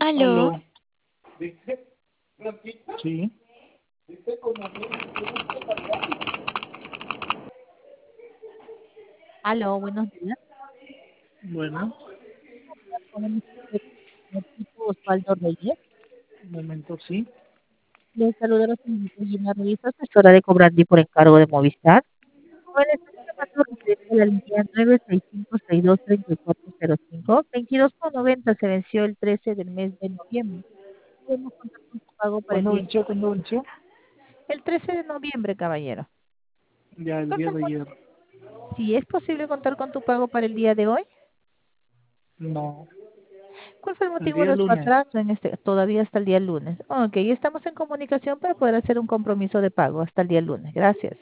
Aló, Aló, sí, aló, buenos días. bueno, Con el señor Tito Osvaldo Reyes. un momento, sí. Les saluda la señorita Gina Ruiz, asesora de Cobrandi por encargo de Movistar. Hoy le estoy llamando referente a la línea 965-62-3405. 22,90 se venció el 13 del mes de noviembre. Podemos contar con su pago para el ¿Cuándo día. venció? ¿Cuándo venció? El 13 de noviembre, caballero. Ya el ¿Cuál día fue el de mo- ayer. Si es posible contar con tu pago para el día de hoy. No, ¿Cuál fue el el motivo día de su lunes. atraso todavía hasta el día lunes? Ok, estamos en comunicación para poder hacer un compromiso de pago hasta el día lunes. Gracias.